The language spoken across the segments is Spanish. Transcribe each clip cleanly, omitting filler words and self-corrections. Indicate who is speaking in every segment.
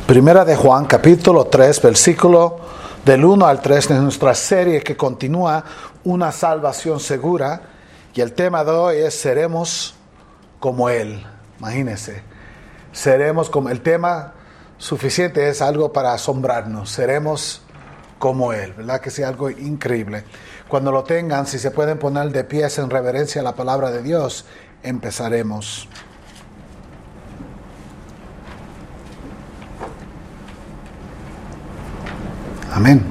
Speaker 1: Primera de Juan, capítulo 3, versículo del 1 al 3 de nuestra serie que continúa una salvación segura. Y el tema de hoy es seremos como Él. Imagínense, seremos como el tema suficiente es algo para asombrarnos. Seremos como Él, ¿verdad? Que sea algo increíble. Cuando lo tengan, si se pueden poner de pies en reverencia a la palabra de Dios, empezaremos. Amén.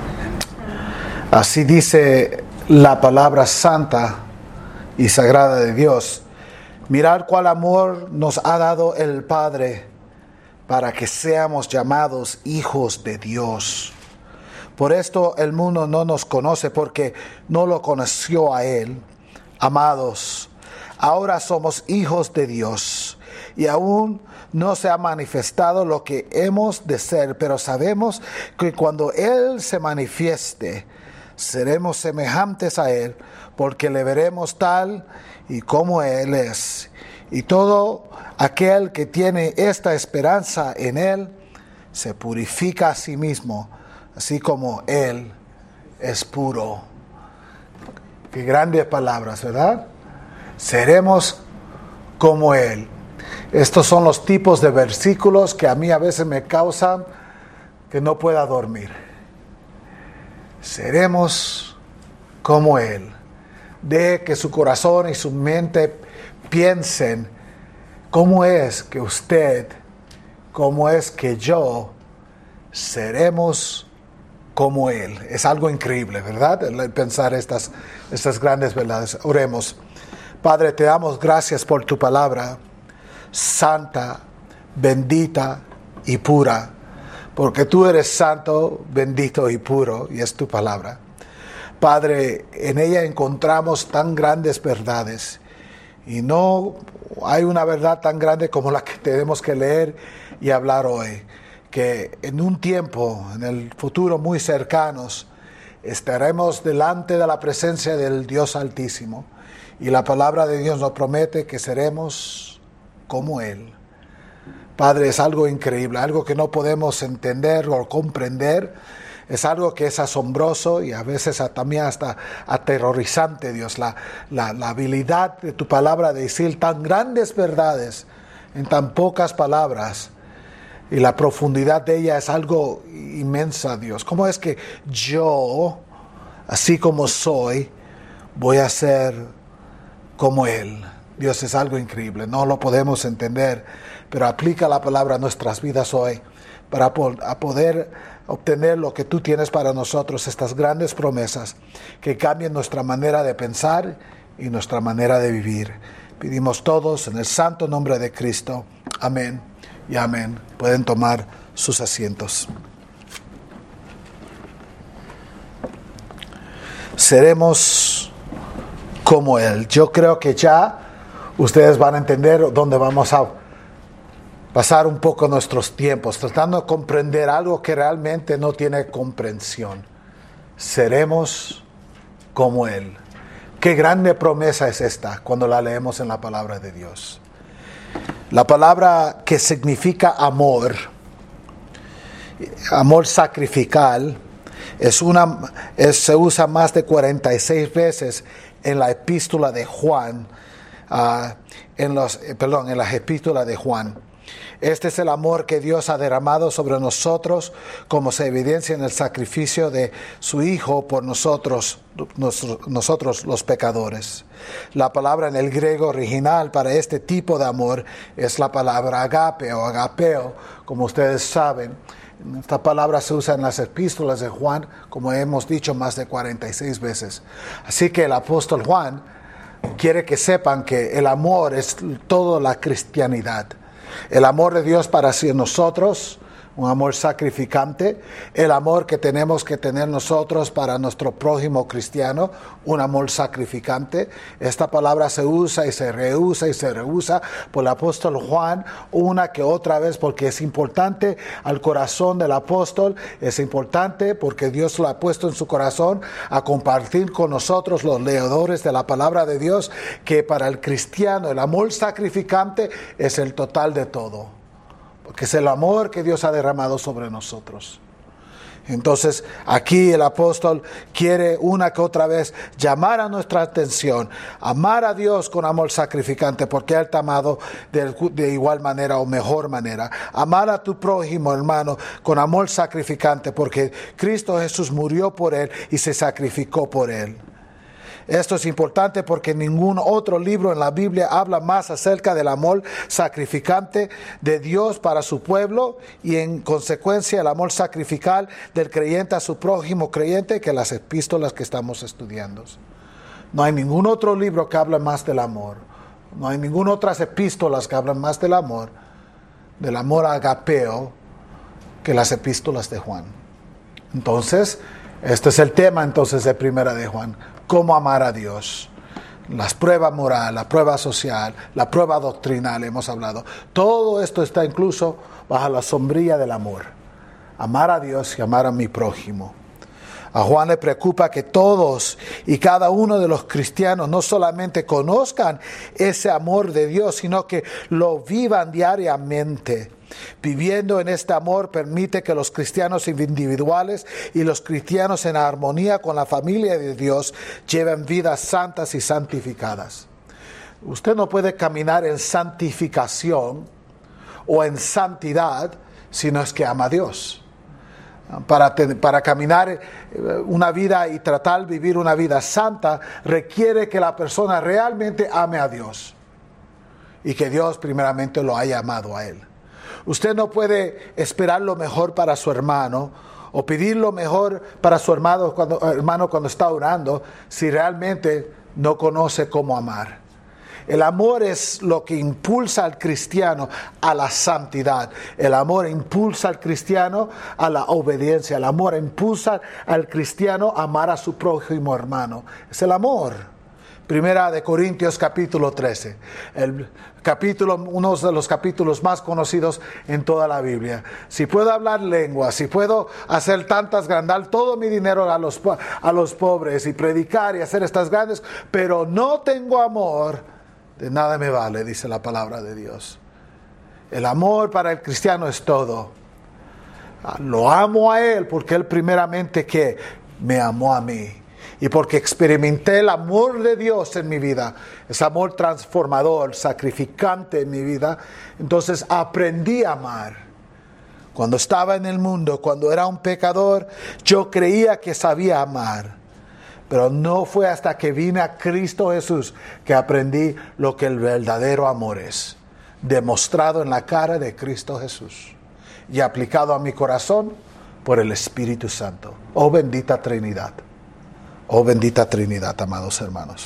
Speaker 1: Así dice la palabra santa y sagrada de Dios. Mirad cuál amor nos ha dado el Padre para que seamos llamados hijos de Dios. Por esto el mundo no nos conoce porque no lo conoció a Él. Amados, ahora somos hijos de Dios y aún no se ha manifestado lo que hemos de ser, pero sabemos que cuando Él se manifieste, seremos semejantes a Él, porque le veremos tal y como Él es. Y todo aquel que tiene esta esperanza en Él, se purifica a sí mismo, así como Él es puro. Qué grandes palabras, ¿verdad? Seremos como Él. Estos son los tipos de versículos que a mí a veces me causan que no pueda dormir. Seremos como Él. De que su corazón y su mente piensen cómo es que usted, cómo es que yo seremos como Él. Es algo increíble, ¿verdad? El pensar estas grandes verdades. Oremos. Padre, te damos gracias por tu palabra santa, bendita y pura, porque tú eres santo, bendito y puro, y es tu palabra. Padre, en ella encontramos tan grandes verdades, y no hay una verdad tan grande como la que tenemos que leer y hablar hoy, que en un tiempo, en el futuro muy cercanos, estaremos delante de la presencia del Dios Altísimo, y la palabra de Dios nos promete que seremos como Él. Padre, es algo increíble, algo que no podemos entender o comprender. Es algo que es asombroso y a veces también hasta aterrorizante, Dios. La habilidad de tu palabra de decir tan grandes verdades en tan pocas palabras. Y la profundidad de ella es algo inmensa, Dios. ¿Cómo es que yo, así como soy, voy a ser como Él? Dios, es algo increíble, no lo podemos entender, pero aplica la palabra a nuestras vidas hoy para poder obtener lo que tú tienes para nosotros, estas grandes promesas que cambien nuestra manera de pensar y nuestra manera de vivir. Pedimos todos en el santo nombre de Cristo. Amén y amén. Pueden tomar sus asientos. Seremos como Él. Yo creo que ya ustedes van a entender dónde vamos a pasar un poco nuestros tiempos, tratando de comprender algo que realmente no tiene comprensión. Seremos como Él. Qué grande promesa es esta cuando la leemos en la palabra de Dios. La palabra que significa amor sacrificial, se usa más de 46 veces en la epístola de Juan. En las epístolas de Juan. Este es el amor que Dios ha derramado sobre nosotros, como se evidencia en el sacrificio de su Hijo por nosotros los pecadores. La palabra en el griego original para este tipo de amor es la palabra agape o agapeo, como ustedes saben. Esta palabra se usa en las epístolas de Juan, como hemos dicho, más de 46 veces. Así que el apóstol Juan quiere que sepan que el amor es toda la cristianidad. El amor de Dios para hacia nosotros, un amor sacrificante. El amor que tenemos que tener nosotros para nuestro prójimo cristiano, un amor sacrificante. Esta palabra se usa y se reusa por el apóstol Juan una que otra vez porque es importante al corazón del apóstol. Es importante porque Dios lo ha puesto en su corazón a compartir con nosotros los leedores de la palabra de Dios, que para el cristiano el amor sacrificante es el total de todo. que es el amor que Dios ha derramado sobre nosotros. Entonces aquí el apóstol quiere una que otra vez llamar a nuestra atención, amar a Dios con amor sacrificante porque Él te ha amado de igual manera o mejor manera. Amar a tu prójimo, hermano, con amor sacrificante porque Cristo Jesús murió por él y se sacrificó por él. Esto es importante porque ningún otro libro en la Biblia habla más acerca del amor sacrificante de Dios para su pueblo y en consecuencia el amor sacrificial del creyente a su prójimo creyente que las epístolas que estamos estudiando. No hay ningún otro libro que hable más del amor. No hay ninguna otras epístolas que hablan más del amor agapeo, que las epístolas de Juan. Entonces, este es el tema entonces de Primera de Juan. Cómo amar a Dios. Las pruebas moral, la prueba social, la prueba doctrinal, hemos hablado. Todo esto está incluso bajo la sombrilla del amor. Amar a Dios y amar a mi prójimo. A Juan le preocupa que todos y cada uno de los cristianos no solamente conozcan ese amor de Dios, sino que lo vivan diariamente. Viviendo en este amor permite que los cristianos individuales y los cristianos en armonía con la familia de Dios lleven vidas santas y santificadas. Usted no puede caminar en santificación o en santidad si no es que ama a Dios. Para caminar una vida y tratar de vivir una vida santa requiere que la persona realmente ame a Dios y que Dios primeramente lo haya amado a él. Usted no puede esperar lo mejor para su hermano o pedir lo mejor para su hermano cuando está orando si realmente no conoce cómo amar. El amor es lo que impulsa al cristiano a la santidad. El amor impulsa al cristiano a la obediencia. El amor impulsa al cristiano a amar a su prójimo hermano. Es el amor. Primera de Corintios capítulo 13. Uno de los capítulos más conocidos en toda la Biblia. Si puedo hablar lenguas, si puedo hacer tantas grandes, todo mi dinero a los pobres y predicar y hacer estas grandes, pero no tengo amor, de nada me vale, dice la palabra de Dios. El amor para el cristiano es todo. Lo amo a Él porque Él primeramente que me amó a mí. Y porque experimenté el amor de Dios en mi vida, ese amor transformador, sacrificante en mi vida, entonces aprendí a amar. Cuando estaba en el mundo, cuando era un pecador, yo creía que sabía amar. Pero no fue hasta que vine a Cristo Jesús que aprendí lo que el verdadero amor es, demostrado en la cara de Cristo Jesús y aplicado a mi corazón por el Espíritu Santo. Oh bendita Trinidad. Oh bendita Trinidad, amados hermanos.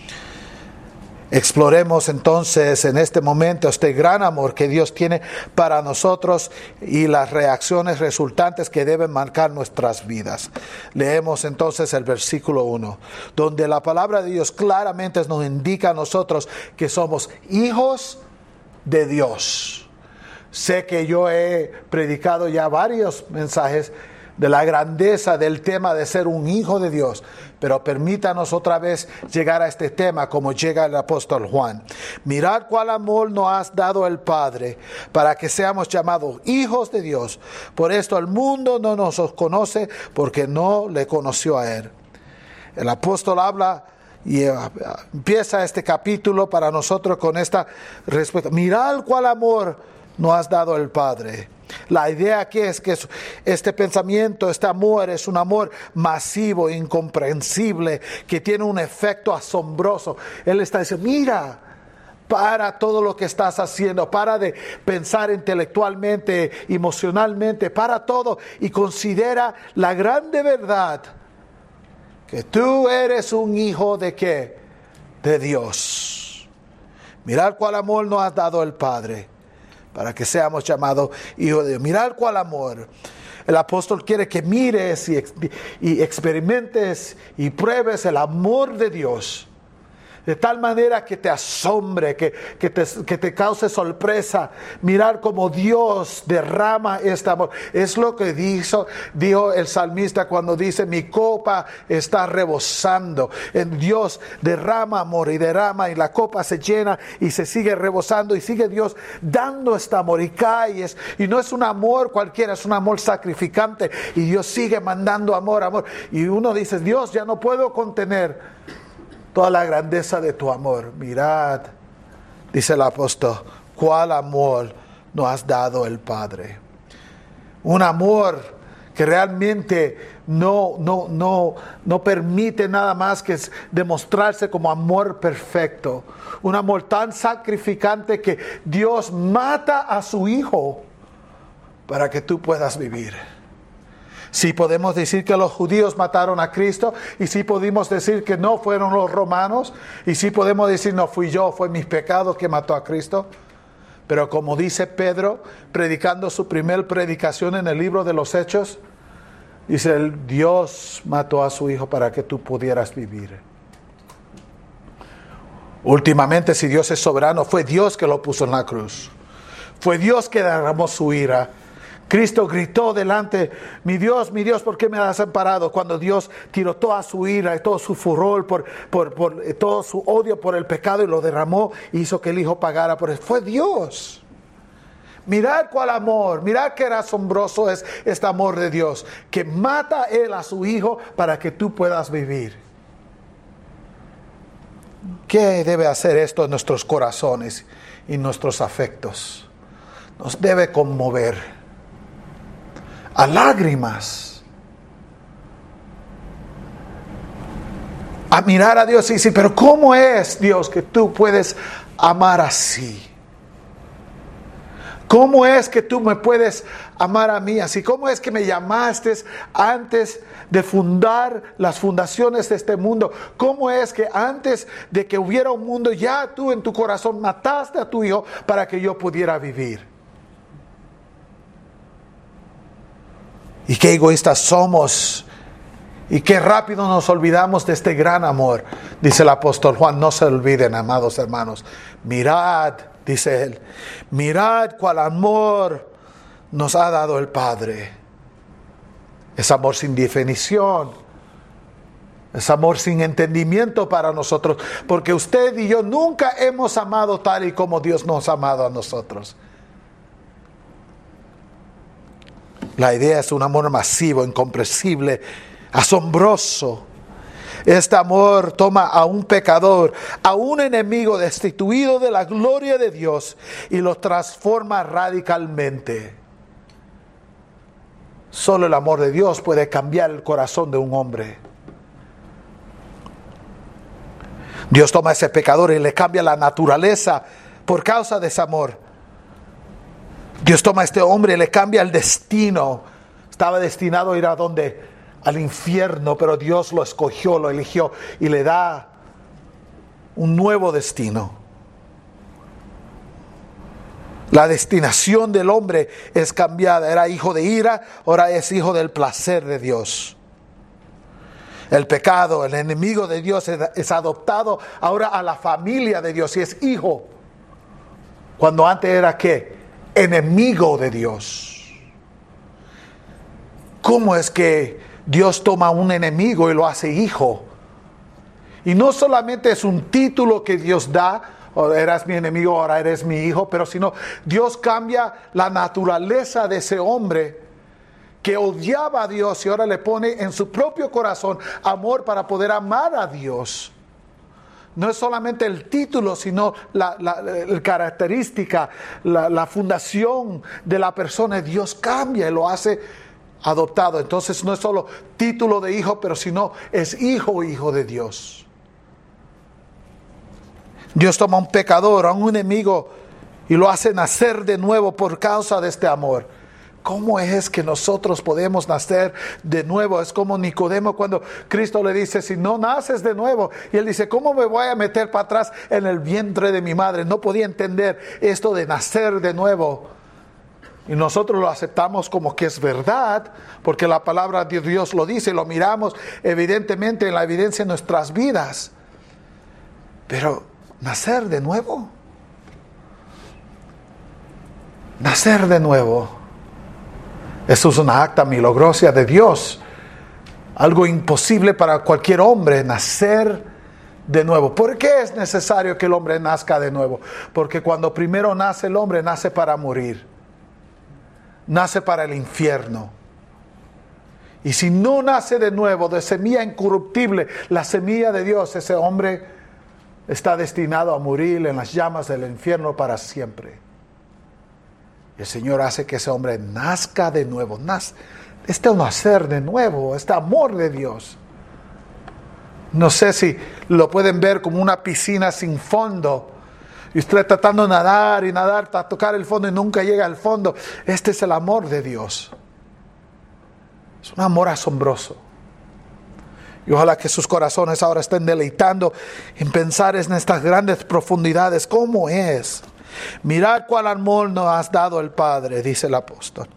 Speaker 1: Exploremos entonces en este momento este gran amor que Dios tiene para nosotros y las reacciones resultantes que deben marcar nuestras vidas. Leemos entonces el versículo 1, donde la palabra de Dios claramente nos indica a nosotros que somos hijos de Dios. Sé que yo he predicado ya varios mensajes de la grandeza del tema de ser un hijo de Dios. Pero permítanos otra vez llegar a este tema como llega el apóstol Juan. Mirad cuál amor nos ha dado el Padre para que seamos llamados hijos de Dios. Por esto el mundo no nos conoce porque no le conoció a Él. El apóstol habla y empieza este capítulo para nosotros con esta respuesta. Mirad cuál amor nos has dado el Padre. La idea aquí es que este pensamiento, este amor es un amor masivo, incomprensible, que tiene un efecto asombroso. Él está diciendo, mira, para todo lo que estás haciendo, para de pensar intelectualmente, emocionalmente, para todo y considera la grande verdad que tú eres un hijo de ¿qué? De Dios. Mirad cuál amor nos ha dado el Padre para que seamos llamados hijos de Dios. Mirad cuál amor. El apóstol quiere que mires y experimentes y pruebes el amor de Dios. De tal manera que te asombre, que te cause sorpresa. Mirar cómo Dios derrama este amor. Es lo que dijo el salmista cuando dice: mi copa está rebosando. En Dios derrama amor y derrama, y la copa se llena y se sigue rebosando, y sigue Dios dando este amor, y caes. Y no es un amor cualquiera, es un amor sacrificante. Y Dios sigue mandando amor. Y uno dice: Dios, ya no puedo contener toda la grandeza de tu amor. Mirad, dice el apóstol, cuál amor nos has dado el Padre. Un amor que realmente no permite nada más que demostrarse como amor perfecto. Un amor tan sacrificante que Dios mata a su Hijo para que tú puedas vivir. Sí podemos decir que los judíos mataron a Cristo, y sí podemos decir que no fueron los romanos, y sí podemos decir no fui yo, fue mis pecados que mató a Cristo. Pero como dice Pedro, predicando su primer predicación en el libro de los Hechos, dice: Dios mató a su Hijo para que tú pudieras vivir. Últimamente, si Dios es soberano, fue Dios que lo puso en la cruz. Fue Dios que derramó su ira. Cristo gritó delante: mi Dios, ¿por qué me has amparado? Cuando Dios tiró toda su ira y todo su furor por todo su odio por el pecado, y lo derramó y hizo que el Hijo pagara por él. Fue Dios. Mirad cuál amor, mirad qué asombroso es este amor de Dios, que mata Él a su Hijo para que tú puedas vivir. ¿Qué debe hacer esto en nuestros corazones y nuestros afectos? Nos debe conmover a lágrimas, a mirar a Dios y decir: pero ¿cómo es, Dios, que tú puedes amar así? ¿Cómo es que tú me puedes amar a mí así? ¿Cómo es que me llamaste antes de fundar las fundaciones de este mundo? ¿Cómo es que antes de que hubiera un mundo, ya tú en tu corazón mataste a tu Hijo para que yo pudiera vivir? Y qué egoístas somos, y qué rápido nos olvidamos de este gran amor. Dice el apóstol Juan: no se olviden, amados hermanos. Mirad, dice él, mirad cuál amor nos ha dado el Padre. Es amor sin definición. Es amor sin entendimiento para nosotros. Porque usted y yo nunca hemos amado tal y como Dios nos ha amado a nosotros. La idea es un amor masivo, incomprensible, asombroso. Este amor toma a un pecador, a un enemigo destituido de la gloria de Dios, y lo transforma radicalmente. Solo el amor de Dios puede cambiar el corazón de un hombre. Dios toma a ese pecador y le cambia la naturaleza por causa de ese amor. Dios toma a este hombre y le cambia el destino. Estaba destinado a ir a ¿dónde? Al infierno, pero Dios lo escogió, lo eligió y le da un nuevo destino. La destinación del hombre es cambiada. Era hijo de ira, ahora es hijo del placer de Dios. El pecado, el enemigo de Dios, es adoptado ahora a la familia de Dios y es hijo. Cuando antes era ¿qué? Enemigo de Dios. ¿Cómo es que Dios toma un enemigo y lo hace hijo? Y no solamente es un título que Dios da: oh, eras mi enemigo, ahora eres mi hijo, pero sino Dios cambia la naturaleza de ese hombre que odiaba a Dios, y ahora le pone en su propio corazón amor para poder amar a Dios. No es solamente el título, sino la característica, la fundación de la persona. Dios cambia y lo hace adoptado. Entonces no es solo título de hijo, pero sino es hijo de Dios. Dios toma a un pecador, a un enemigo, y lo hace nacer de nuevo por causa de este amor. ¿Cómo es que nosotros podemos nacer de nuevo? Es como Nicodemo cuando Cristo le dice: si no naces de nuevo. Y él dice: ¿cómo me voy a meter para atrás en el vientre de mi madre? No podía entender esto de nacer de nuevo. Y nosotros lo aceptamos como que es verdad, porque la palabra de Dios lo dice, lo miramos evidentemente en la evidencia de nuestras vidas. Pero nacer de nuevo. Nacer de nuevo. Eso es una acta milagrosa de Dios. Algo imposible para cualquier hombre, nacer de nuevo. ¿Por qué es necesario que el hombre nazca de nuevo? Porque cuando primero nace el hombre, nace para morir. Nace para el infierno. Y si no nace de nuevo, de semilla incorruptible, la semilla de Dios, ese hombre está destinado a morir en las llamas del infierno para siempre. El Señor hace que ese hombre nazca de nuevo. Este nacer de nuevo, este amor de Dios. No sé si lo pueden ver como una piscina sin fondo. Y usted tratando de nadar y nadar hasta tocar el fondo y nunca llega al fondo. Este es el amor de Dios. Es un amor asombroso. Y ojalá que sus corazones ahora estén deleitando en pensar en estas grandes profundidades. ¿Cómo es? Mirad cuál amor nos has dado el Padre, dice el apóstol.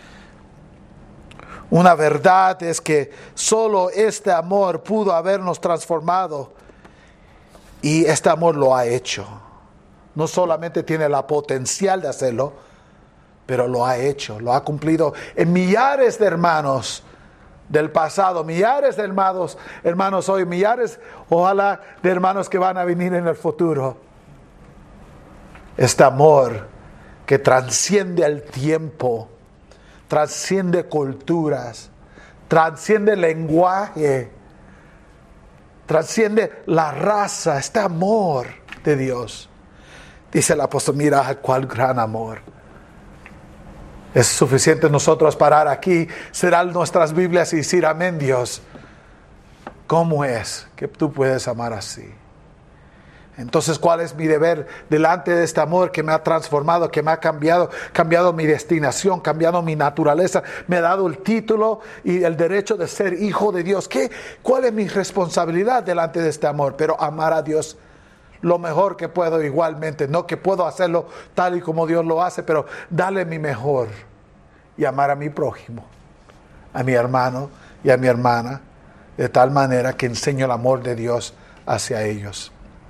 Speaker 1: Una verdad es que solo este amor pudo habernos transformado. Y este amor lo ha hecho. No solamente tiene la potencial de hacerlo, pero lo ha hecho, lo ha cumplido en millares de hermanos del pasado, millares de hermanos hoy, millares, ojalá, de hermanos que van a venir en el futuro. Este amor que trasciende el tiempo, trasciende culturas, trasciende el lenguaje, trasciende la raza, este amor de Dios. Dice el apóstol, mira cuál gran amor. Es suficiente nosotros parar aquí, cerrar nuestras Biblias y decir amén, Dios. ¿Cómo es que tú puedes amar así? Entonces, ¿cuál es mi deber delante de este amor que me ha transformado, que me ha cambiado mi destinación, cambiado mi naturaleza, me ha dado el título y el derecho de ser hijo de Dios? ¿Cuál es mi responsabilidad delante de este amor? Pero amar a Dios lo mejor que puedo igualmente, no que puedo hacerlo tal y como Dios lo hace, pero darle mi mejor y amar a mi prójimo, a mi hermano y a mi hermana, de tal manera que enseño el amor de Dios hacia ellos.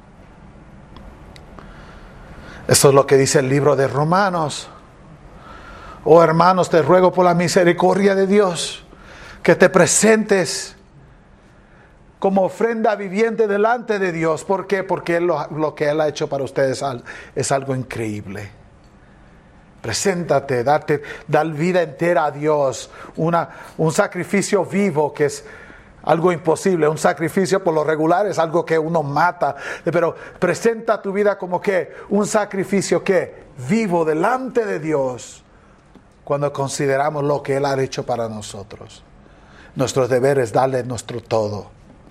Speaker 1: Eso es lo que dice el libro de Romanos. Oh hermanos, te ruego por la misericordia de Dios que te presentes como ofrenda viviente delante de Dios. ¿Por qué? Porque lo que Él ha hecho para ustedes es algo increíble. Preséntate, dar vida entera a Dios. Un sacrificio vivo que es algo imposible. Un sacrificio por lo regular es algo que uno mata. Pero presenta tu vida como que un sacrificio que vivo delante de Dios. Cuando consideramos lo que Él ha hecho para nosotros. Nuestro deber es darle nuestro todo.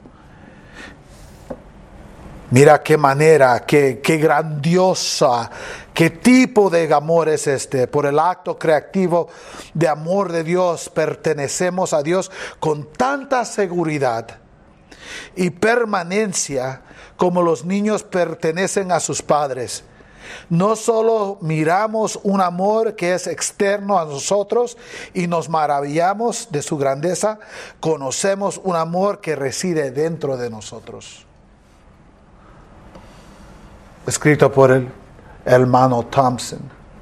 Speaker 1: Mira qué manera, qué grandiosa, qué tipo de amor es este. Por el acto creativo de amor de Dios, pertenecemos a Dios con tanta seguridad y permanencia como los niños pertenecen a sus padres. No solo miramos un amor que es externo a nosotros y nos maravillamos de su grandeza, conocemos un amor que reside dentro de nosotros. Escrito por el hermano Thompson.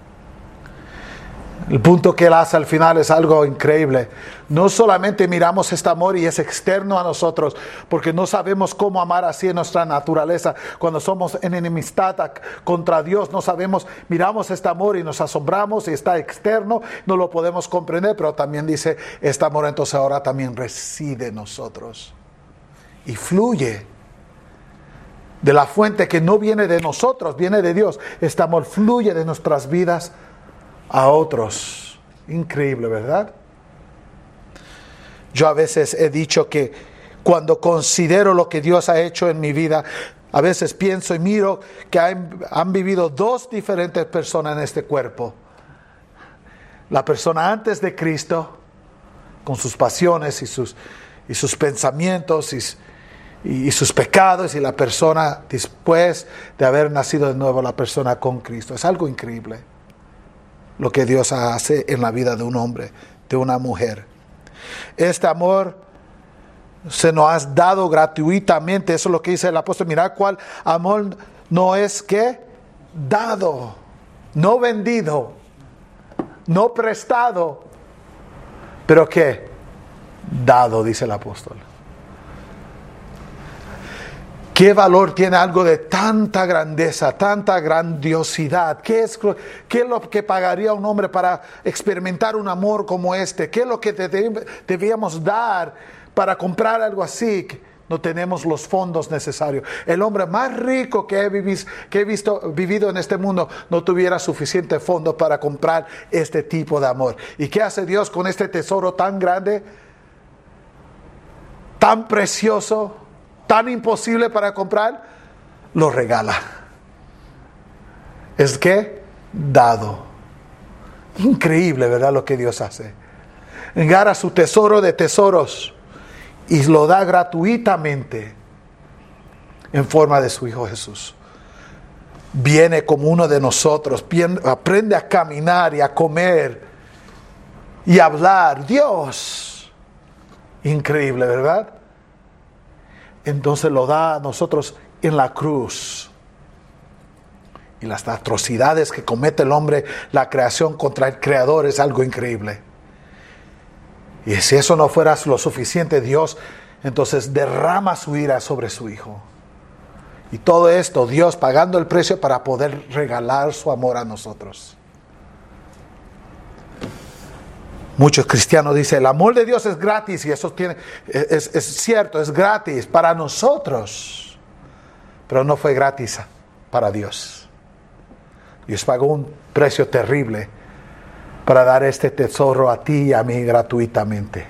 Speaker 1: El punto que él hace al final es algo increíble. No solamente miramos este amor y es externo a nosotros, porque no sabemos cómo amar así en nuestra naturaleza. Cuando somos en enemistad contra Dios, no sabemos, miramos este amor y nos asombramos y está externo, no lo podemos comprender, pero también dice, este amor entonces ahora también reside en nosotros y fluye. De la fuente que no viene de nosotros, viene de Dios. Este amor fluye de nuestras vidas a otros. Increíble, ¿verdad? Yo a veces he dicho que cuando considero lo que Dios ha hecho en mi vida, a veces pienso y miro que han vivido dos diferentes personas en este cuerpo. La persona antes de Cristo, con sus pasiones y sus pensamientos y sus pecados, y la persona después de haber nacido de nuevo, la persona con Cristo. Es algo increíble lo que Dios hace en la vida de un hombre, de una mujer. Este amor se nos ha dado gratuitamente. Eso es lo que dice el apóstol. Mirad cuál amor no es que dado, no vendido, no prestado, pero que dado, dice el apóstol. ¿Qué valor tiene algo de tanta grandeza, tanta grandiosidad? ¿Qué es lo que pagaría un hombre para experimentar un amor como este? ¿Qué es lo que debíamos dar para comprar algo así? No tenemos los fondos necesarios. El hombre más rico que he vivido en este mundo no tuviera suficiente fondo para comprar este tipo de amor. ¿Y qué hace Dios con este tesoro tan grande, tan precioso, tan imposible para comprar? Lo regala. Es que dado. Increíble, ¿verdad? Lo que Dios hace. Agarra su tesoro de tesoros y lo da gratuitamente en forma de su Hijo Jesús. Viene como uno de nosotros, aprende a caminar y a comer y a hablar. Dios, increíble, ¿verdad? Entonces lo da a nosotros en la cruz. Y las atrocidades que comete el hombre, la creación contra el Creador, es algo increíble. Y si eso no fuera lo suficiente, Dios entonces derrama su ira sobre su Hijo. Y todo esto, Dios pagando el precio para poder regalar su amor a nosotros. Muchos cristianos dicen, el amor de Dios es gratis, y eso es cierto, es gratis para nosotros, pero no fue gratis para Dios. Dios pagó un precio terrible para dar este tesoro a ti y a mí gratuitamente.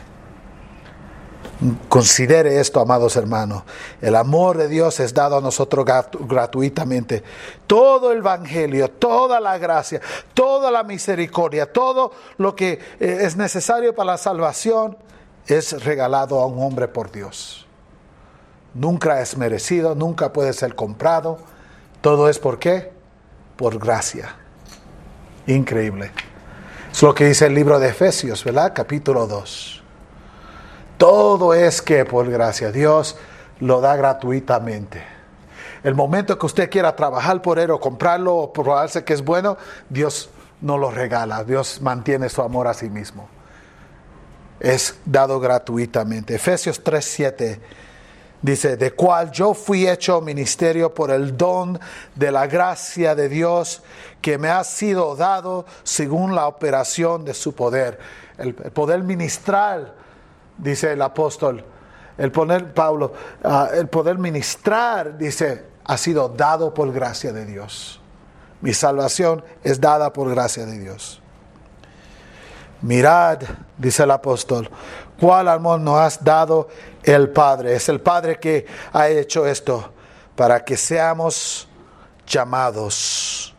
Speaker 1: Considere esto, amados hermanos. El amor de Dios es dado a nosotros gratuitamente. Todo el evangelio, toda la gracia, toda la misericordia, todo lo que es necesario para la salvación es regalado a un hombre por Dios. Nunca es merecido, nunca puede ser comprado. Todo es ¿por qué? Por gracia. Increíble. Es lo que dice el libro de Efesios, ¿verdad? Capítulo 2. Todo es que por gracia. Dios lo da gratuitamente. El momento que usted quiera trabajar por él o comprarlo o probarse que es bueno, Dios no lo regala. Dios mantiene su amor a sí mismo. Es dado gratuitamente. Efesios 3:7 dice, de cual yo fui hecho ministerio por el don de la gracia de Dios que me ha sido dado según la operación de su poder. El poder ministrar, dice el apóstol, el poder ministrar, dice, ha sido dado por gracia de Dios. Mi salvación es dada por gracia de Dios. Mirad, dice el apóstol, cuál amor nos has dado el Padre. Es el Padre que ha hecho esto para que seamos llamados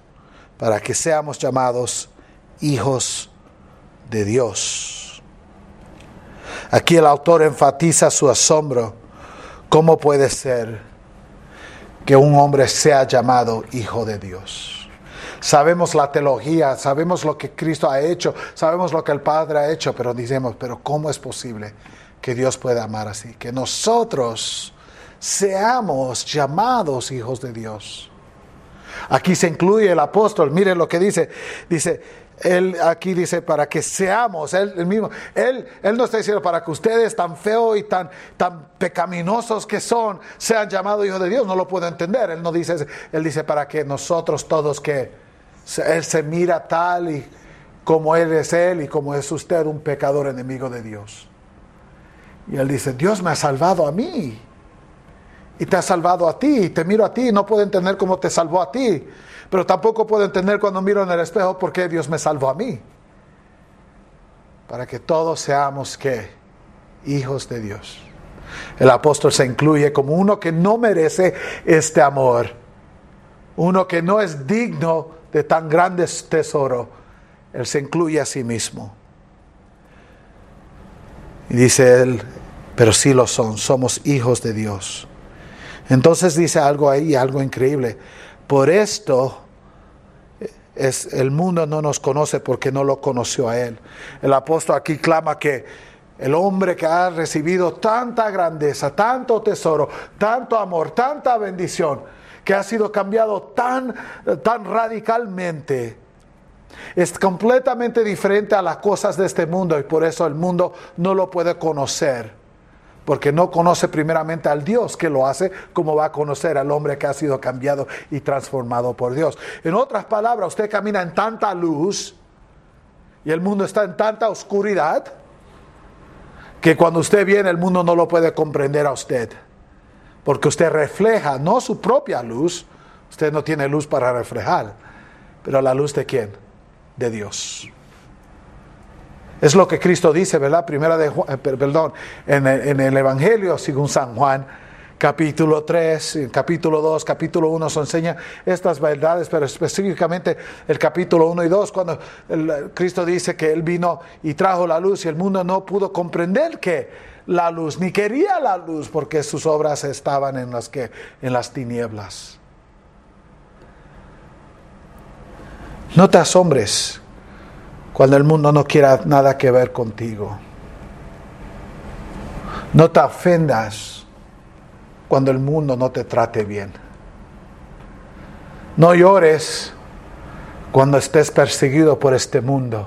Speaker 1: hijos de Dios. Aquí el autor enfatiza su asombro. ¿Cómo puede ser que un hombre sea llamado hijo de Dios? Sabemos la teología, sabemos lo que Cristo ha hecho, sabemos lo que el Padre ha hecho, pero decimos, pero ¿cómo es posible que Dios pueda amar así? Que nosotros seamos llamados hijos de Dios. Aquí se incluye el apóstol, miren lo que dice, él aquí dice para que seamos, él no está diciendo para que ustedes tan feos y tan pecaminosos que son, sean llamados hijos de Dios, no lo puedo entender, él dice para que nosotros todos que él se mira tal y como él es él y como es usted un pecador enemigo de Dios. Y él dice, Dios me ha salvado a mí y te ha salvado a ti, y te miro a ti, no puedo entender cómo te salvó a ti, pero tampoco puedo entender cuando miro en el espejo por qué Dios me salvó a mí. Para que todos seamos ¿qué? Hijos de Dios. El apóstol se incluye como uno que no merece este amor, uno que no es digno de tan grande tesoro. Él se incluye a sí mismo. Y dice él, pero sí lo son, somos hijos de Dios. Entonces dice algo ahí, algo increíble. Por esto el mundo no nos conoce porque no lo conoció a él. El apóstol aquí clama que El hombre que ha recibido tanta grandeza, tanto tesoro, tanto amor, tanta bendición, que ha sido cambiado tan radicalmente, es completamente diferente a las cosas de este mundo, y por eso el mundo no lo puede conocer. Porque no conoce primeramente al Dios que lo hace, como va a conocer al hombre que ha sido cambiado y transformado por Dios. En otras palabras, usted camina en tanta luz y el mundo está en tanta oscuridad que cuando usted viene el mundo no lo puede comprender a usted. Porque usted refleja no su propia luz, usted no tiene luz para reflejar, pero la luz ¿de quién? De Dios. Es lo que Cristo dice, ¿verdad? En el Evangelio según San Juan, capítulo 3, capítulo 2, capítulo 1, se enseña estas verdades, pero específicamente el capítulo 1 y 2, cuando Cristo dice que Él vino y trajo la luz y el mundo no pudo comprender que la luz, ni quería la luz, porque sus obras estaban en las tinieblas. No te asombres cuando el mundo no quiera nada que ver contigo. No te ofendas cuando el mundo no te trate bien. No llores cuando estés perseguido por este mundo.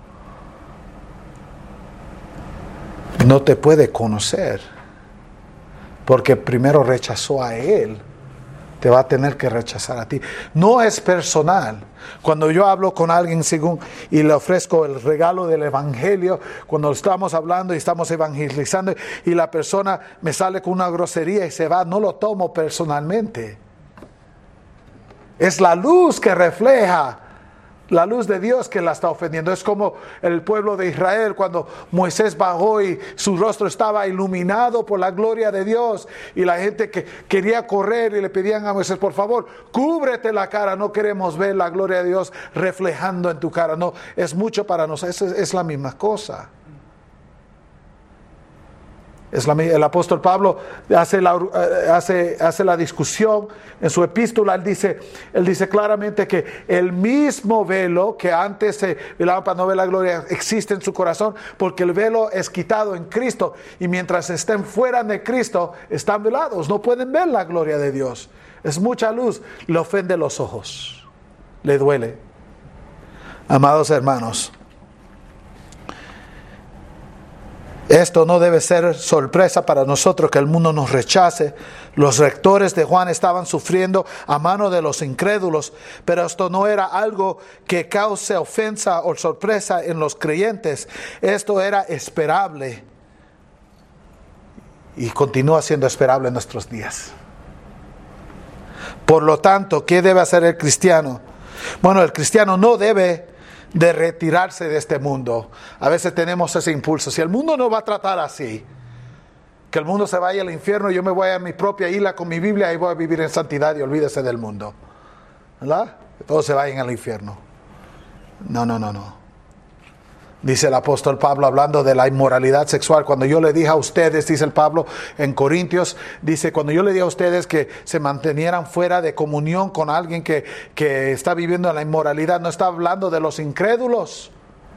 Speaker 1: No te puede conocer, porque primero rechazó a Él. Te va a tener que rechazar a ti. No es personal. Cuando yo hablo con alguien y le ofrezco el regalo del Evangelio, cuando estamos hablando y estamos evangelizando y la persona me sale con una grosería y se va, no lo tomo personalmente. Es la luz que refleja, la luz de Dios que la está ofendiendo. Es como el pueblo de Israel cuando Moisés bajó y su rostro estaba iluminado por la gloria de Dios, y la gente que quería correr y le pedían a Moisés, por favor, cúbrete la cara, no queremos ver la gloria de Dios reflejando en tu cara. No, es mucho para nosotros, es la misma cosa. El apóstol Pablo hace la discusión en su epístola. Él dice claramente que el mismo velo que antes se velaba para no ver la gloria existe en su corazón, porque el velo es quitado en Cristo, y mientras estén fuera de Cristo están velados, no pueden ver la gloria de Dios. Es mucha luz, le ofende los ojos, le duele. Amados hermanos, esto no debe ser sorpresa para nosotros que el mundo nos rechace. Los lectores de Juan estaban sufriendo a mano de los incrédulos, pero esto no era algo que cause ofensa o sorpresa en los creyentes. Esto era esperable y continúa siendo esperable en nuestros días. Por lo tanto, ¿qué debe hacer el cristiano? Bueno, el cristiano no debe de retirarse de este mundo. A veces tenemos ese impulso. Si el mundo no va a tratar así, que el mundo se vaya al infierno, yo me voy a mi propia isla con mi Biblia y voy a vivir en santidad y olvídese del mundo, ¿verdad? Que todos se vayan al infierno. No. Dice el apóstol Pablo, hablando de la inmoralidad sexual, cuando yo le dije a ustedes, dice el Pablo en Corintios, dice, cuando yo le dije a ustedes que se mantenieran fuera de comunión con alguien que está viviendo en la inmoralidad, no está hablando de los incrédulos,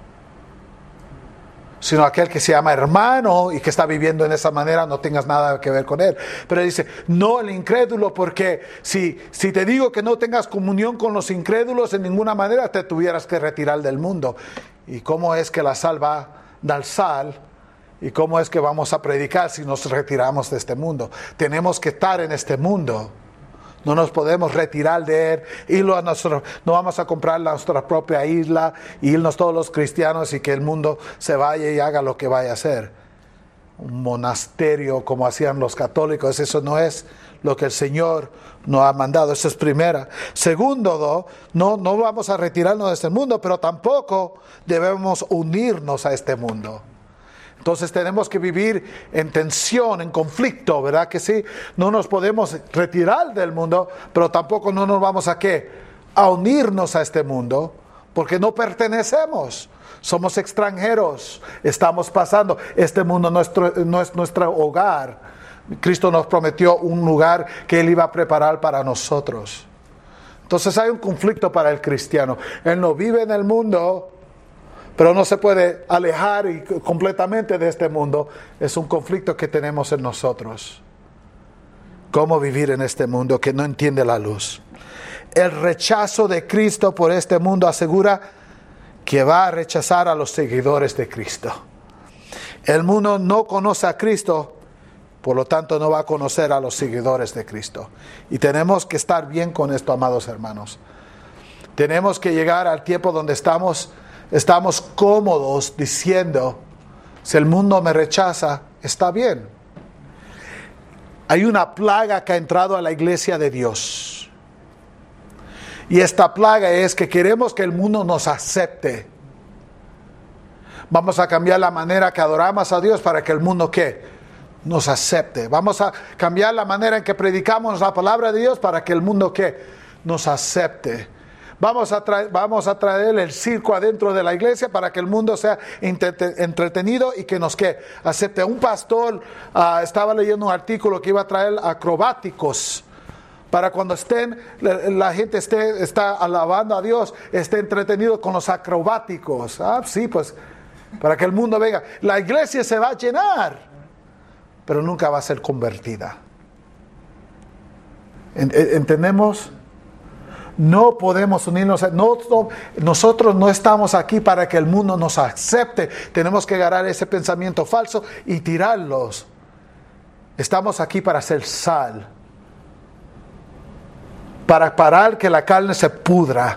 Speaker 1: sino aquel que se llama hermano y que está viviendo en esa manera, no tengas nada que ver con él. Pero dice, no el incrédulo, porque si te digo que no tengas comunión con los incrédulos, en ninguna manera te tuvieras que retirar del mundo. ¿Y cómo es que la sal va a dar sal? ¿Y cómo es que vamos a predicar si nos retiramos de este mundo? Tenemos que estar en este mundo. No nos podemos retirar de él, no vamos a comprar nuestra propia isla, irnos todos los cristianos y que el mundo se vaya y haga lo que vaya a hacer. Un monasterio como hacían los católicos, eso no es lo que el Señor nos ha mandado. Eso es primera. Segundo, no vamos a retirarnos de este mundo, pero tampoco debemos unirnos a este mundo. Entonces tenemos que vivir en tensión, en conflicto, ¿verdad que sí? No nos podemos retirar del mundo, pero tampoco no nos vamos a unirnos a este mundo, porque no pertenecemos. Somos extranjeros, estamos pasando. Este mundo no es nuestro hogar. Cristo nos prometió un lugar que Él iba a preparar para nosotros. Entonces hay un conflicto para el cristiano. Él no vive en el mundo, pero no se puede alejar completamente de este mundo. Es un conflicto que tenemos en nosotros. ¿Cómo vivir en este mundo que no entiende la luz? El rechazo de Cristo por este mundo asegura que va a rechazar a los seguidores de Cristo. El mundo no conoce a Cristo, por lo tanto no va a conocer a los seguidores de Cristo. Y tenemos que estar bien con esto, amados hermanos. Tenemos que llegar al tiempo donde estamos cómodos diciendo, si el mundo me rechaza, está bien. Hay una plaga que ha entrado a la iglesia de Dios. Y esta plaga es que queremos que el mundo nos acepte. Vamos a cambiar la manera que adoramos a Dios para que el mundo, ¿qué? Nos acepte. Vamos a cambiar la manera en que predicamos la palabra de Dios para que el mundo, ¿qué? Nos acepte. Vamos a traer el circo adentro de la iglesia para que el mundo sea entretenido y que nos, ¿qué? Acepte. Un pastor estaba leyendo un artículo que iba a traer acrobáticos para cuando la gente está alabando a Dios, esté entretenido con los acrobáticos. Sí, pues, para que el mundo venga. La iglesia se va a llenar, pero nunca va a ser convertida. ¿Entendemos? No podemos unirnos. Nosotros no estamos aquí para que el mundo nos acepte. Tenemos que agarrar ese pensamiento falso y tirarlos. Estamos aquí para hacer sal, para parar que la carne se pudra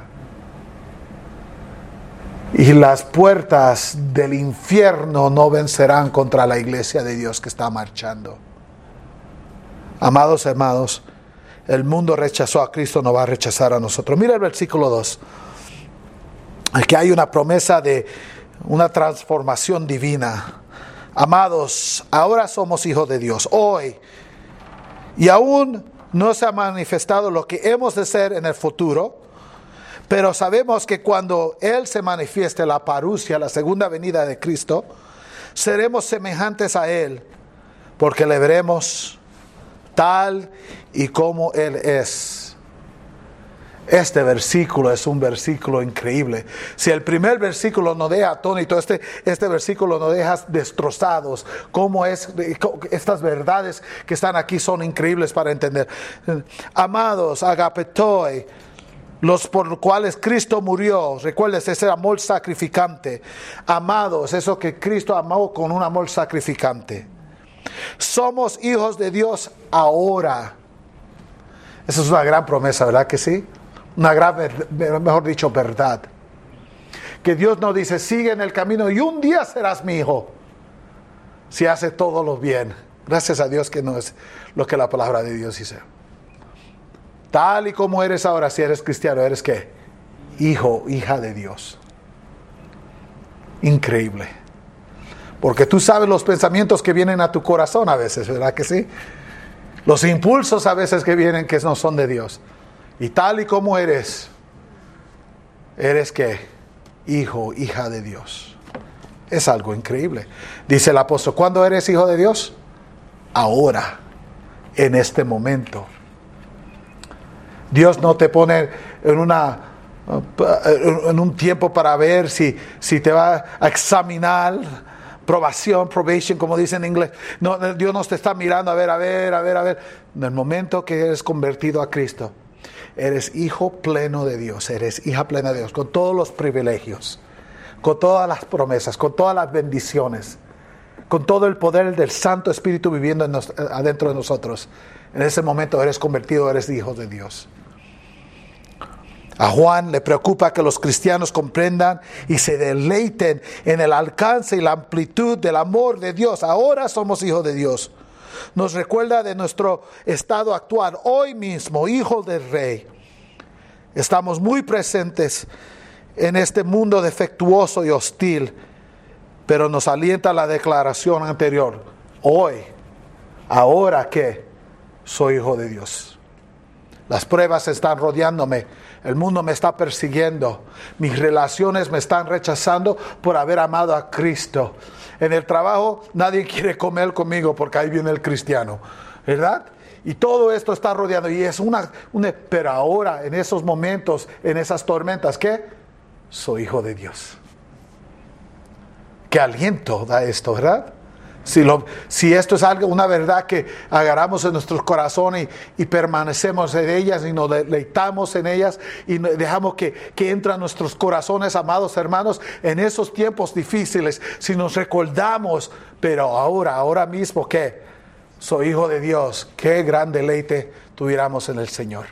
Speaker 1: y las puertas del infierno no vencerán contra la iglesia de Dios que está marchando. Amados hermanos, el mundo rechazó a Cristo, no va a rechazar a nosotros. Mira el versículo 2. Aquí hay una promesa de una transformación divina. Amados, ahora somos hijos de Dios, hoy, y aún no se ha manifestado lo que hemos de ser en el futuro, pero sabemos que cuando Él se manifieste, la parusia, la segunda venida de Cristo, seremos semejantes a Él, porque le veremos tal y como Él es. Este versículo es un versículo increíble. Si el primer versículo nos deja atónito, este versículo nos deja destrozados. Cómo es, estas verdades que están aquí son increíbles para entender. Amados, agapetoi, los por los cuales Cristo murió. Recuerdes ese amor sacrificante. Amados, eso que Cristo amó con un amor sacrificante. Somos hijos de Dios ahora. Esa es una gran promesa, ¿verdad que sí? Una gran, mejor dicho, verdad. Que Dios nos dice, sigue en el camino y un día serás mi hijo, si hace todo lo bien. Gracias a Dios que no es lo que la palabra de Dios dice. Tal y como eres ahora, si eres cristiano, ¿eres qué? Hijo, hija de Dios. Increíble. Porque tú sabes los pensamientos que vienen a tu corazón a veces, ¿verdad que sí? Los impulsos a veces que vienen que no son de Dios. Y tal y como eres ¿qué? Hijo, hija de Dios. Es algo increíble. Dice el apóstol, ¿cuándo eres hijo de Dios? Ahora, en este momento. Dios no te pone en un tiempo para ver si te va a examinar. Probation, como dice en inglés. No, Dios no te está mirando a ver. En el momento que eres convertido a Cristo, eres hijo pleno de Dios, eres hija plena de Dios, con todos los privilegios, con todas las promesas, con todas las bendiciones, con todo el poder del Santo Espíritu viviendo adentro de nosotros. En ese momento eres convertido, eres hijo de Dios. A Juan le preocupa que los cristianos comprendan y se deleiten en el alcance y la amplitud del amor de Dios. Ahora somos hijos de Dios. Nos recuerda de nuestro estado actual. Hoy mismo, hijos del Rey, estamos muy presentes en este mundo defectuoso y hostil, pero nos alienta la declaración anterior. Hoy, ahora que soy hijo de Dios. Las pruebas están rodeándome. El mundo me está persiguiendo. Mis relaciones me están rechazando por haber amado a Cristo. En el trabajo nadie quiere comer conmigo porque ahí viene el cristiano, ¿verdad? Y todo esto está rodeando. Y es pero ahora, en esos momentos, en esas tormentas, ¿qué? Soy hijo de Dios. qué aliento da esto, ¿verdad? Si esto es algo, una verdad que agarramos en nuestros corazones y permanecemos en ellas y nos deleitamos en ellas y dejamos que entran nuestros corazones, amados hermanos, en esos tiempos difíciles, si nos recordamos, pero ahora mismo que soy hijo de Dios, qué gran deleite tuviéramos en el Señor.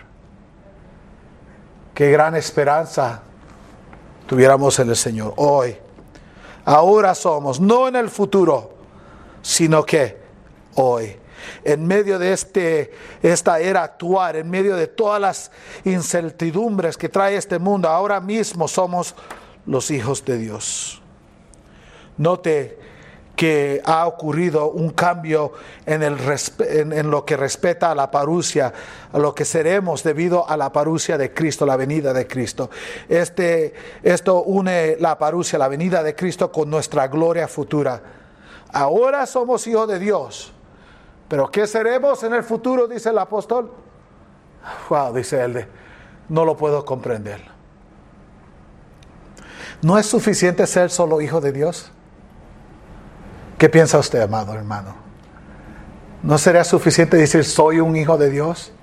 Speaker 1: Qué gran esperanza tuviéramos en el Señor hoy. Ahora somos, no en el futuro, sino que hoy, en medio de esta era actual, en medio de todas las incertidumbres que trae este mundo, ahora mismo somos los hijos de Dios. Note que ha ocurrido un cambio en lo que respecta a la parusia, a lo que seremos debido a la parusia de Cristo, la venida de Cristo. Esto une la parusia, la venida de Cristo, con nuestra gloria futura. Ahora somos hijos de Dios, pero ¿qué seremos en el futuro? Dice el apóstol. Wow, dice él, no lo puedo comprender. ¿No es suficiente ser solo hijo de Dios? ¿Qué piensa usted, amado hermano? ¿No sería suficiente decir soy un hijo de Dios?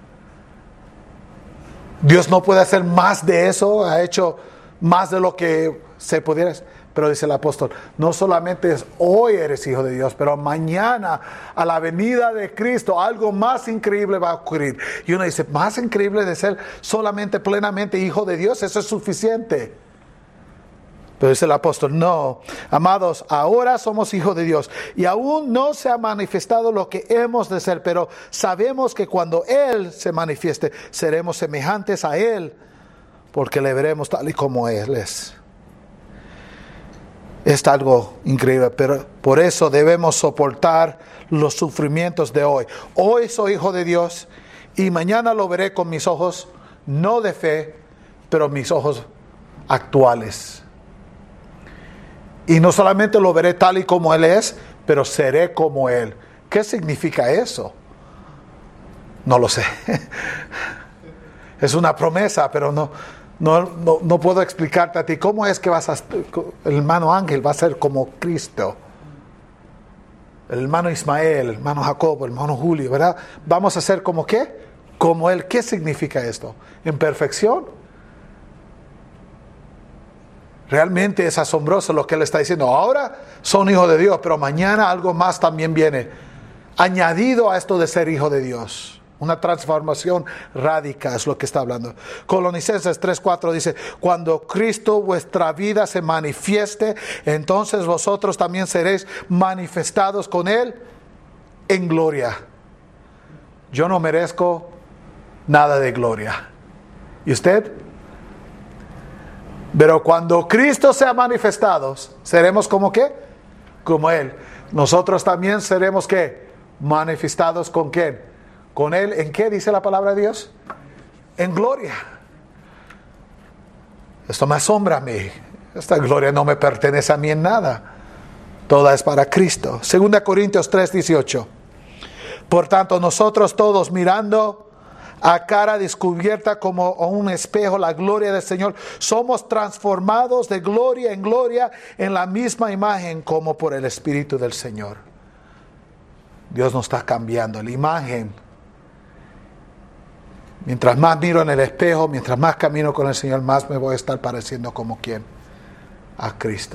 Speaker 1: Dios no puede hacer más de eso, ha hecho más de lo que se pudiera. Pero dice el apóstol, no solamente es hoy eres hijo de Dios, pero mañana a la venida de Cristo algo más increíble va a ocurrir. Y uno dice, más increíble de ser solamente plenamente hijo de Dios, eso es suficiente. Pero dice el apóstol, no, amados, ahora somos hijos de Dios y aún no se ha manifestado lo que hemos de ser, pero sabemos que cuando Él se manifieste, seremos semejantes a Él, porque le veremos tal y como Él es. Es algo increíble, pero por eso debemos soportar los sufrimientos de hoy. Hoy soy hijo de Dios y mañana lo veré con mis ojos, no de fe, pero mis ojos actuales. Y no solamente lo veré tal y como Él es, pero seré como Él. ¿Qué significa eso? No lo sé. Es una promesa, pero no puedo explicarte a ti cómo es que el hermano Ángel va a ser como Cristo. El hermano Ismael, el hermano Jacobo, el hermano Julio, ¿verdad? Vamos a ser como ¿qué? Como Él. ¿Qué significa esto? ¿En perfección? Realmente es asombroso lo que Él está diciendo. Ahora son hijos de Dios, pero mañana algo más también viene. Añadido a esto de ser hijo de Dios. Una transformación radical es lo que está hablando. Colosenses 3:4 dice, cuando Cristo vuestra vida se manifieste, entonces vosotros también seréis manifestados con Él en gloria. Yo no merezco nada de gloria. ¿Y usted? Pero cuando Cristo sea manifestado, seremos como ¿qué? Como Él. Nosotros también seremos ¿qué? Manifestados con ¿quién? Con Él. ¿En qué dice la palabra de Dios? En gloria. Esto me asombra a mí. Esta gloria no me pertenece a mí en nada. Toda es para Cristo. 2 Corintios 3:18. Por tanto, nosotros todos mirando a cara descubierta como a un espejo la gloria del Señor, somos transformados de gloria en gloria en la misma imagen como por el Espíritu del Señor. Dios nos está cambiando la imagen. Mientras más miro en el espejo, mientras más camino con el Señor, más me voy a estar pareciendo como ¿quién? A Cristo.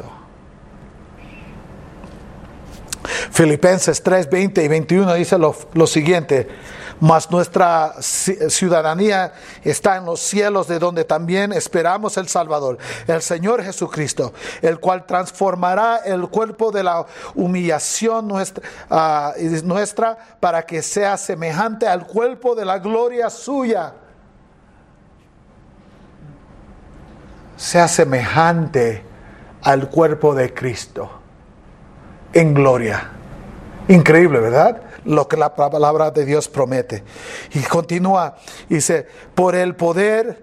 Speaker 1: Filipenses 3:20 y 21 dice lo siguiente: mas nuestra ciudadanía está en los cielos, de donde también esperamos el Salvador, el Señor Jesucristo, el cual transformará el cuerpo de la humillación nuestra para que sea semejante al cuerpo de la gloria suya. Sea semejante al cuerpo de Cristo en gloria. Increíble, ¿verdad? Lo que la palabra de Dios promete. Y continúa, dice, por el poder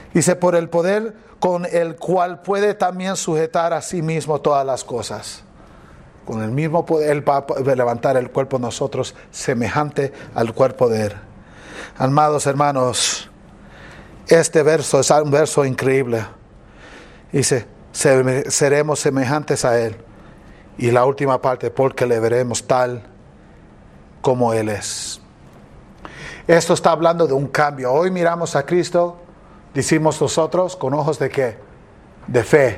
Speaker 1: con el cual puede también sujetar a sí mismo todas las cosas. Con el mismo poder, Él va a levantar el cuerpo de nosotros semejante al cuerpo de Él. Amados hermanos, este verso es un verso increíble. Dice, seremos semejantes a Él Y la última parte, porque le veremos tal como Él es. Esto está hablando de un cambio. Hoy miramos a Cristo, decimos nosotros, con ojos de ¿qué? De fe.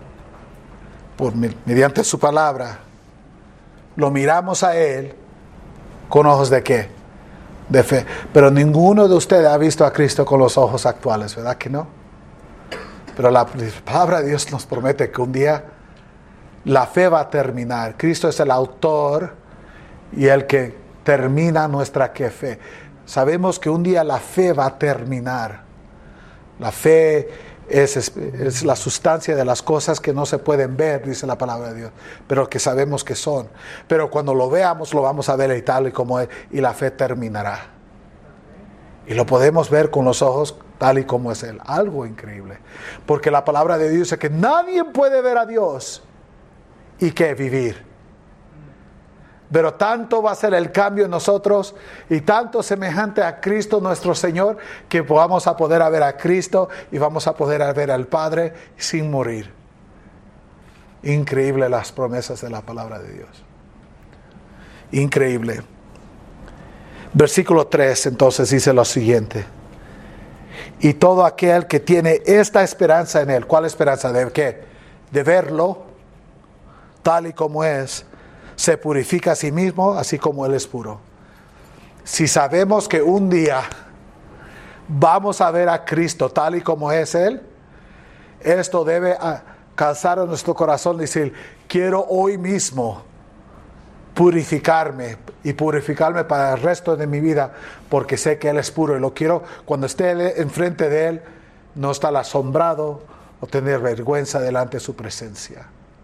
Speaker 1: Mediante su palabra. Lo miramos a Él con ojos de ¿qué? De fe. Pero ninguno de ustedes ha visto a Cristo con los ojos actuales, ¿verdad que no? Pero la palabra de Dios nos promete que un día la fe va a terminar. Cristo es el autor y el que termina nuestra fe. Sabemos que un día la fe va a terminar. La fe es la sustancia de las cosas que no se pueden ver, dice la palabra de Dios, pero que sabemos que son. Pero cuando lo veamos, lo vamos a ver y tal y como es, y la fe terminará. Y lo podemos ver con los ojos tal y como es Él. Algo increíble. Porque la palabra de Dios dice que nadie puede ver a Dios y que vivir. Pero tanto va a ser el cambio en nosotros y tanto semejante a Cristo nuestro Señor que vamos a poder ver a Cristo y vamos a poder ver al Padre sin morir. Increíble las promesas de la palabra de Dios. Increíble. Versículo 3 entonces dice lo siguiente. Y todo aquel que tiene esta esperanza en Él. ¿Cuál esperanza? ¿De qué? De verlo tal y como es. Se purifica a sí mismo, así como Él es puro. Si sabemos que un día vamos a ver a Cristo tal y como es Él, esto debe calzar en nuestro corazón y decir, quiero hoy mismo purificarme y purificarme para el resto de mi vida, porque sé que Él es puro y lo quiero, cuando esté enfrente de Él, no estar asombrado o tener vergüenza delante de su presencia.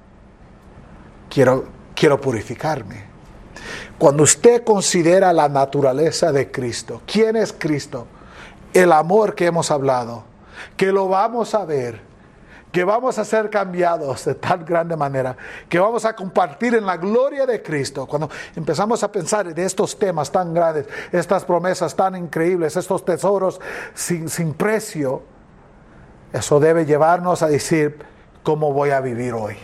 Speaker 1: Quiero purificarme. Cuando usted considera la naturaleza de Cristo, ¿quién es Cristo? El amor que hemos hablado, que lo vamos a ver, que vamos a ser cambiados de tan grande manera, que vamos a compartir en la gloria de Cristo. Cuando empezamos a pensar en estos temas tan grandes, estas promesas tan increíbles, estos tesoros sin precio, eso debe llevarnos a decir, ¿cómo voy a vivir hoy?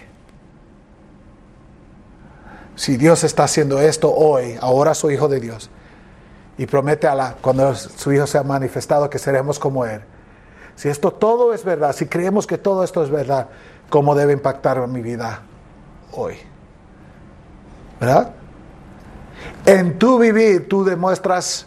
Speaker 1: Si Dios está haciendo esto hoy, ahora soy hijo de Dios, y promete cuando su Hijo sea manifestado que seremos como Él. Si esto todo es verdad, si creemos que todo esto es verdad, ¿cómo debe impactar mi vida hoy? ¿Verdad? En tu vivir tú demuestras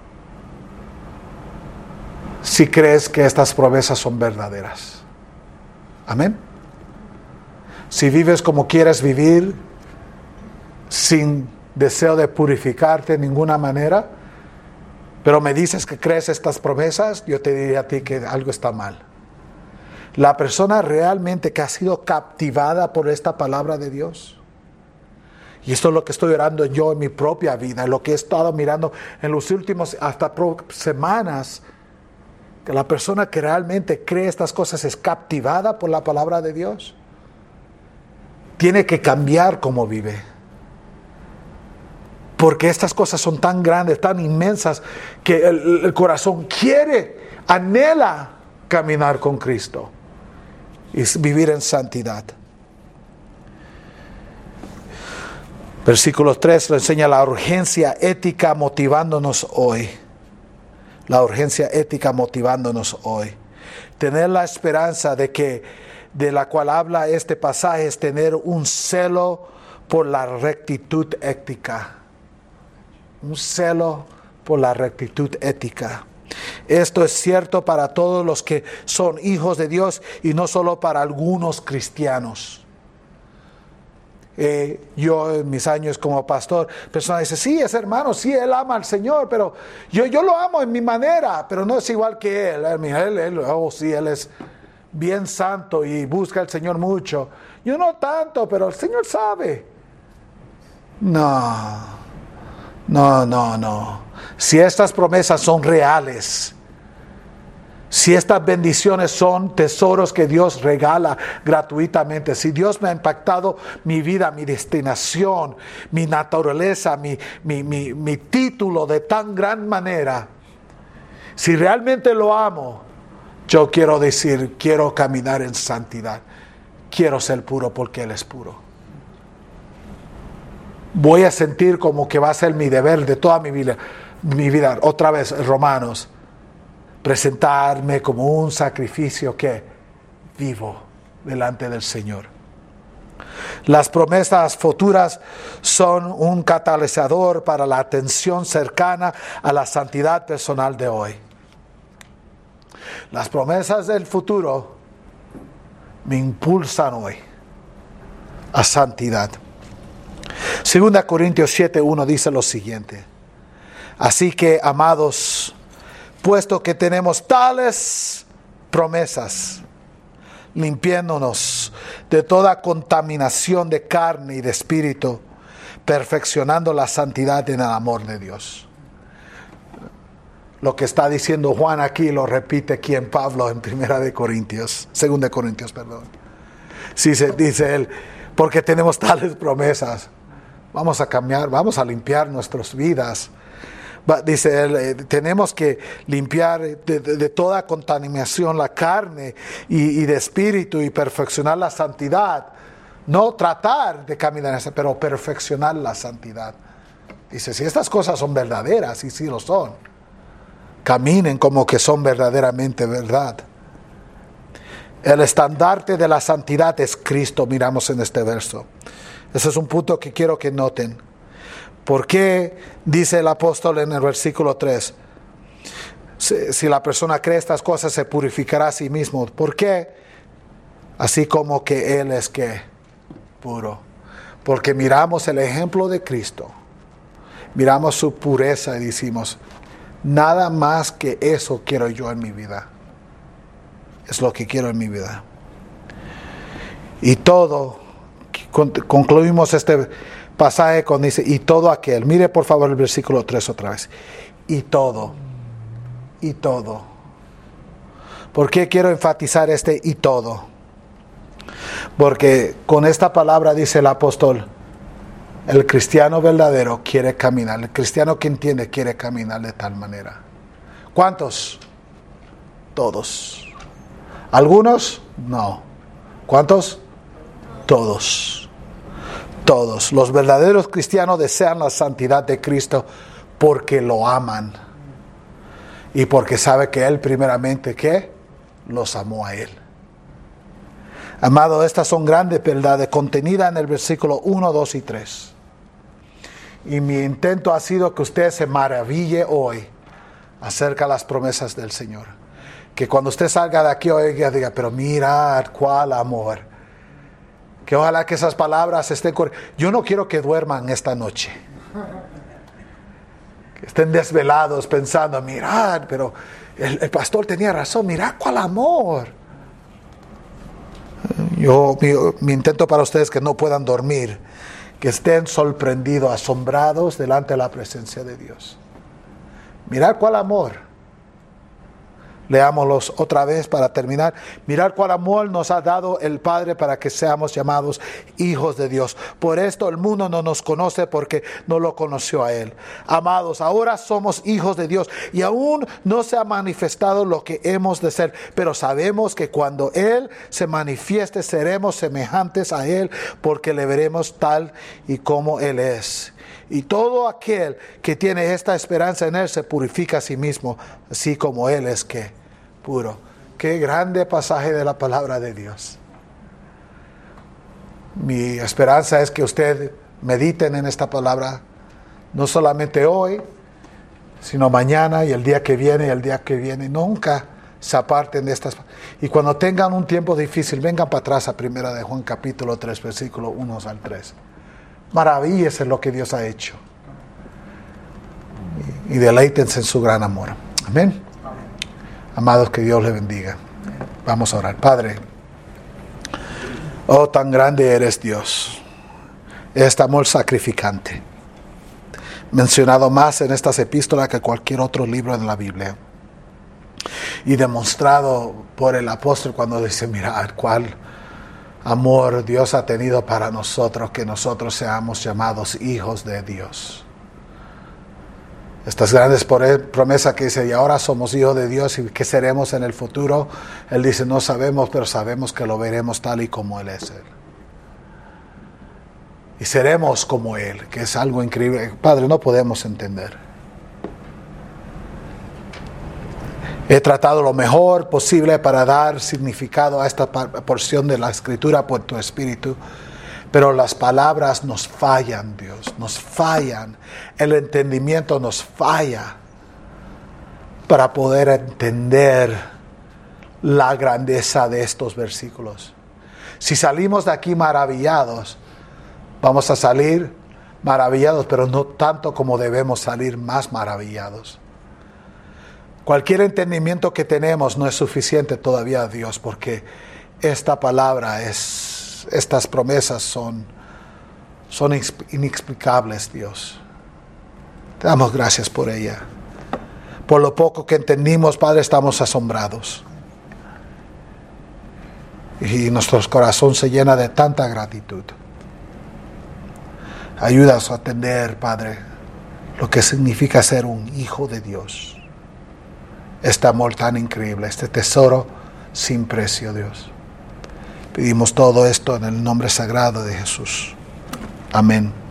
Speaker 1: si crees que estas promesas son verdaderas. Amén. Si vives como quieres vivir, sin deseo de purificarte de ninguna manera, pero me dices que crees estas promesas, yo te diría a ti que algo está mal. La persona realmente que ha sido captivada por esta palabra de Dios, y esto es lo que estoy orando yo en mi propia vida, lo que he estado mirando en los últimos hasta semanas, que la persona que realmente cree estas cosas es captivada por la palabra de Dios, tiene que cambiar cómo vive. Porque estas cosas son tan grandes, tan inmensas, que el corazón anhela caminar con Cristo y vivir en santidad. Versículo 3 lo enseña la urgencia ética motivándonos hoy. La urgencia ética motivándonos hoy. Tener la esperanza de la cual habla este pasaje es tener un celo por la rectitud ética. Un celo por la rectitud ética. Esto es cierto para todos los que son hijos de Dios y no solo para algunos cristianos. Yo en mis años como pastor, personas dicen, sí, es hermano, sí, él ama al Señor, pero yo lo amo en mi manera, pero no es igual que él. Él es bien santo y busca al Señor mucho. Yo no tanto, pero el Señor sabe. No. Si estas promesas son reales, si estas bendiciones son tesoros que Dios regala gratuitamente, si Dios me ha impactado mi vida, mi destinación, mi naturaleza, mi título de tan gran manera, si realmente lo amo, yo quiero decir, quiero caminar en santidad, quiero ser puro porque Él es puro. voy a sentir como que va a ser mi deber de toda mi vida. Otra vez, Romanos, presentarme como un sacrificio que vivo delante del Señor. Las promesas futuras son un catalizador para la atención cercana a la santidad personal de hoy. Las promesas del futuro me impulsan hoy a santidad. 2 Corintios 7:1 dice lo siguiente: así que, amados, puesto que tenemos tales promesas, limpiándonos de toda contaminación de carne y de espíritu, perfeccionando la santidad en el amor de Dios. Lo que está diciendo Juan aquí lo repite aquí en Pablo en 2 Corintios, perdón. Sí, dice él, porque tenemos tales promesas, vamos a cambiar, vamos a limpiar nuestras vidas. Dice él, tenemos que limpiar de toda contaminación la carne y de espíritu y perfeccionar la santidad. No tratar de caminar en esa, pero perfeccionar la santidad. Dice, si estas cosas son verdaderas, y sí lo son, caminen como que son verdaderamente verdad. El estandarte de la santidad es Cristo, miramos en este verso. Ese es un punto que quiero que noten. ¿Por qué dice el apóstol en el versículo 3? Si la persona cree estas cosas, se purificará a sí mismo. ¿Por qué? Así como que Él es que puro. Porque miramos el ejemplo de Cristo. Miramos su pureza y decimos, nada más que eso quiero yo en mi vida. Es lo que quiero en mi vida. Y todo, concluimos este pasaje cuando dice, y todo aquel. Mire por favor el versículo 3 otra vez. Y todo. ¿Por qué quiero enfatizar este y todo? Porque con esta palabra dice el apóstol, el cristiano verdadero quiere caminar. El cristiano que entiende quiere caminar de tal manera. ¿Cuántos? Todos. ¿Algunos? No. ¿Cuántos? Todos. Todos. Los verdaderos cristianos desean la santidad de Cristo porque lo aman. Y porque sabe que Él primeramente, ¿qué? Los amó a Él. Amado, estas son grandes verdades contenidas en el versículo 1, 2 y 3. Y mi intento ha sido que usted se maraville hoy acerca de las promesas del Señor. Que cuando usted salga de aquí hoy diga, pero mirad cuál amor. Que ojalá que esas palabras estén... Yo no quiero que duerman esta noche. Que estén desvelados pensando, mirad, pero el pastor tenía razón, mirad cuál amor. Mi intento para ustedes es que no puedan dormir, que estén sorprendidos, asombrados delante de la presencia de Dios. Mirad cuál amor. Leámoslos otra vez para terminar. Mirad cuál amor nos ha dado el Padre para que seamos llamados hijos de Dios. Por esto el mundo no nos conoce porque no lo conoció a Él. Amados, ahora somos hijos de Dios y aún no se ha manifestado lo que hemos de ser. Pero sabemos que cuando Él se manifieste seremos semejantes a Él porque le veremos tal y como Él es. Y todo aquel que tiene esta esperanza en Él se purifica a sí mismo, así como Él es que puro. Qué grande pasaje de la palabra de Dios. Mi esperanza es que usted mediten en esta palabra, no solamente hoy, sino mañana y el día que viene y el día que viene. Nunca se aparten de estas. Y cuando tengan un tiempo difícil, vengan para atrás a 1 de Juan capítulo 3, versículo 1 al 3. Maravíllese lo que Dios ha hecho. Y deleítense en su gran amor. Amén. Amados, que Dios les bendiga. Vamos a orar. Padre, oh, tan grande eres Dios. Este amor sacrificante, mencionado más en estas epístolas que cualquier otro libro en la Biblia. Y demostrado por el apóstol cuando dice, mirad cuál amor Dios ha tenido para nosotros, que nosotros seamos llamados hijos de Dios. Estas grandes promesas que dice, y ahora somos hijos de Dios, y qué seremos en el futuro. Él dice, no sabemos, pero sabemos que lo veremos tal y como Él es. y seremos como Él, que es algo increíble. Padre, no podemos entender. He tratado lo mejor posible para dar significado a esta porción de la Escritura por tu Espíritu, pero las palabras nos fallan, Dios, nos fallan. El entendimiento nos falla para poder entender la grandeza de estos versículos. Si salimos de aquí maravillados, vamos a salir maravillados, pero no tanto como debemos salir más maravillados. Cualquier entendimiento que tenemos no es suficiente todavía, Dios, porque esta palabra estas promesas son inexplicables, Dios. Te damos gracias por ella. Por lo poco que entendimos, Padre, estamos asombrados. Y nuestro corazón se llena de tanta gratitud. Ayúdanos a entender, Padre, lo que significa ser un hijo de Dios. Este amor tan increíble, este tesoro sin precio, Dios. Pedimos todo esto en el nombre sagrado de Jesús. Amén.